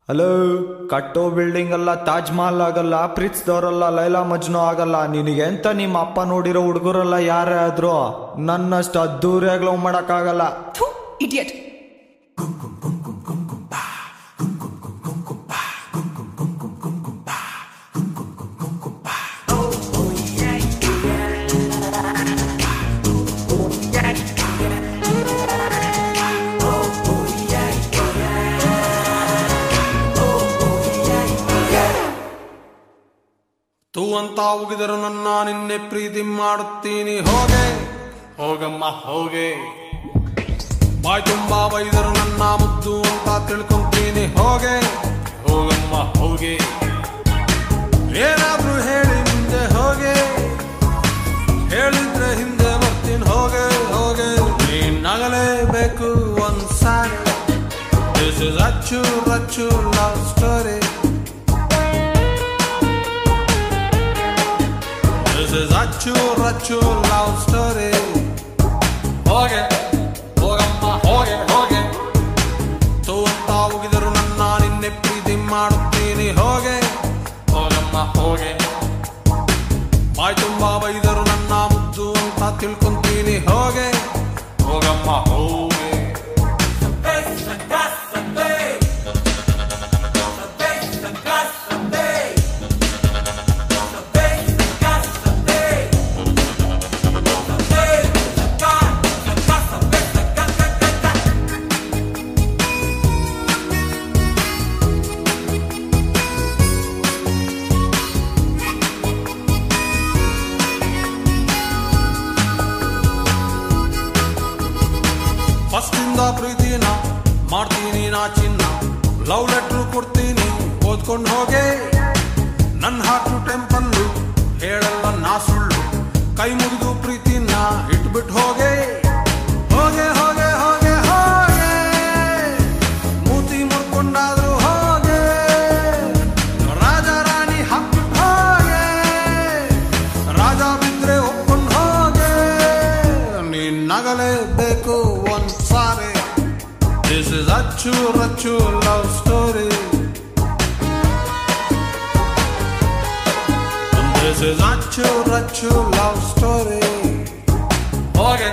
Hello, ಕಟ್ಟೋ building ಅಲ್ಲ, ತಾಜ್ ಮಹಲ್ ಆಗಲ್ಲ, ಪ್ರೀತ್ಸ್ದವ್ರಲ್ಲ, ಲೈಲಾ ಮಜ್ನು ಆಗಲ್ಲ. ನಿನಗೆಂತ ನಿಮ್ಮ ಅಪ್ಪ ನೋಡಿರೋ ಹುಡುಗರಲ್ಲ ಯಾರೇ ಆದ್ರೂ ನನ್ನಷ್ಟು ಅದ್ದೂರಿಯಾಗಿ ಲವ್ ಮಾಡಕ್ಕಾಗಲ್ಲ. ಇಡಿಯಟ್. ತೂ ಅಂತ ಉಗಿದರು ನನ್ನ ನಿನ್ನೆ ಪ್ರೀತಿ ಮಾಡುತ್ತೀನಿ. ಹೋಗೆ ಹೋಗಮ್ಮ ಹೋಗೆ. ಬಾಯ್ ತುಂಬಾ ಬೈದರು ನನ್ನ ಮುದ್ದು ಅಂತ ತಿಳ್ಕೊಂತೀನಿ. ಹೋಗೆ ಹೋಗಮ್ಮ ಹೋಗೆ. ಏನಾದ್ರೂ ಹೇಳಿ ಮುಂದೆ ಹೋಗೆ, ಹೇಳಿದ್ರೆ ಹಿಂದೆ ಬರ್ತೀನಿ. ಹೋಗೆ ಹೋಗೆ. ನೀನಾಗಲೇಬೇಕು ಒಂದ್ಸಾರಿ. This is Achchu Rachchu love story. This is Achchu love story. ಹೋಗೆ ಹೋಗಮ್ಮ ಹೋಗೆ ಹೋಗೆ. ತೂ ಅಂತ ಹೋಗಿದರು ನನ್ನ ನಿನ್ನೆ ಪ್ರೀತಿ ಮಾಡುತ್ತೀನಿ. ಹೋಗೆ ಹೋಗಮ್ಮ ಹೋಗೆ. ಬಾಯ್ ತುಂಬಾ ಬೈದರು ನನ್ನ ಮುದ್ದು ಅಂತ ತಿಳ್ಕೊಂತೀನಿ. ಹೋಗೆ ಹೋಗಮ್ಮ ಹೋಗೆ. ಫಸ್ಟ್ ಇಂದ ಪ್ರೀತಿನ ಮಾಡ್ತೀನಿ ನಾ ಚಿನ್ನ. ಲವ್ ಲೆಟ್ರು ಕೊಡ್ತೀನಿ ಓದ್ಕೊಂಡು ಹೋಗೆ. ನನ್ನ ಹಾರ್ಟು ಟೆಂಪಲ್ಲು ಹೇಳಲ್ಲ ನಾ ಸುಳ್ಳು. ಕೈ ಮುಗಿದು ಪ್ರೀತಿನ ಇಟ್ಬಿಟ್ಟು ಹೋಗೆ. ಹೋಗೆ ಹೋಗೆ ಹೋಗೆ ಹೋಗೆ. ಮೂತಿ ಮುರ್ಕೊಂಡಾದ್ರು ಹೋಗೆ. ರಾಜ ರಾಣಿ ಹಾಕ್ಬಿಟ್ಟು ಹೋಗೆ. ರಾಜ ಬಿದ್ರೆ ಒಪ್ಕೊಂಡು ಹೋಗೆ. ನೀನ್ ನಗಲೇಬೇಕು ಒಂದ್ಸಾರಿ. This is Achchu Rachchu love story. This is Achchu Rachchu love story. ಹೋಗೆ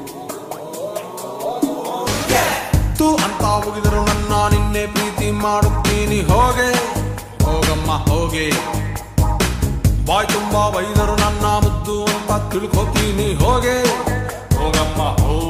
ತೂ ಅಂತ ಹೋಗಿದರು ನನ್ನ ನಿನ್ನೆ ಪ್ರೀತಿ ಮಾಡುತ್ತೀನಿ. ಹೋಗೆ ಹೋಗಮ್ಮ ಹೋಗೆ. ಬಾಯ್ ತುಂಬಾ ಬೈದರು ನನ್ನ ಮುದ್ದು ಅಂತ ತಿಳ್ಕೊತೀನಿ. ಹೋಗೆ ಹೋಗಮ್ಮ ಹೋಗೆ.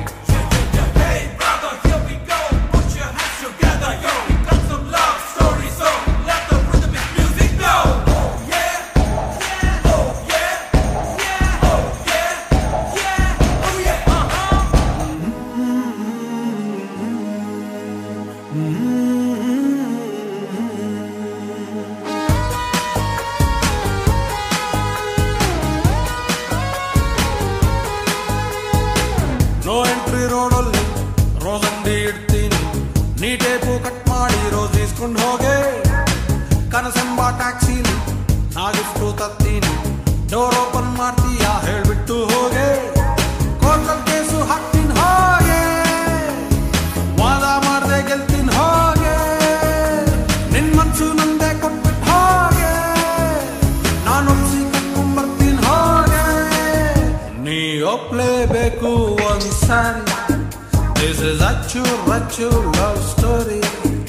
ನೋ ಎಂಟ್ರಿ ರೋಡಲ್ಲಿ ರೋಸ್ ಅಂಗಡಿ ಇಡ್ತೀನಿ. ನೀ ಟೇಪು ಕಟ್ ಮಾಡಿ ರೋಸ್ ಇಸ್ಕೊಂಡು ಹೋಗೆ. ಕನಸೆಂಬ ಟ್ಯಾಕ್ಸಿಲಿ ನಾಗಿಷ್ಟು ತತ್ತೀನಿ. ಡೋರ್ ಓಪನ್ ಮಾಡ್ತೀಯ ಹೇಳ್ಬಿಟ್ಟು ಹೋಗೆ. ಕೋರ್ಟಲ್ ಕೇಸು ಹಾಕ್ತೀನಿ. ಹೋಗೆ ವಾದ ಮಾಡ್ದೆ ಗೆಲ್ತೀನಿ. ಹೋಗೆ ನಿನ್ ಮನ್ಸು ನಂದೆ ಕೊಟ್ಬಿಟ್ಟು ಹೋಗೆ. ನಾನು ಒಪ್ಸಿ ಕಟ್ಕೊಂಡ್ಬರ್ತೀನಿ. ಹೋಗೆ ನೀ ಒಪ್ಲೇಬೇಕು ಒಂದ್ಸಾರಿ. This is Achchu Rachchu love story.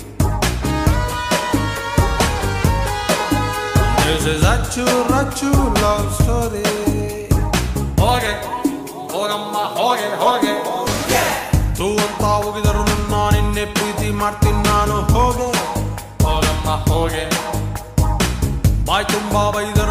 This is Achchu Rachchu love story. ಹೋಗೆ ಹೋಗಮ್ಮ ಹೋಗೆ ಹೋಗೆ. ತೂ ಅಂತ ಹೋಗಿದರು ನನ್ನ ನಿನ್ನೆ ಪ್ರೀತಿ ಮಾಡ್ತೀನಿ ನಾನು. ಹೋಗೆ ಹೋಗಮ್ಮ ಹೋಗೆ. ಬಾಯ್ ತುಂಬಾ ಬೈದರು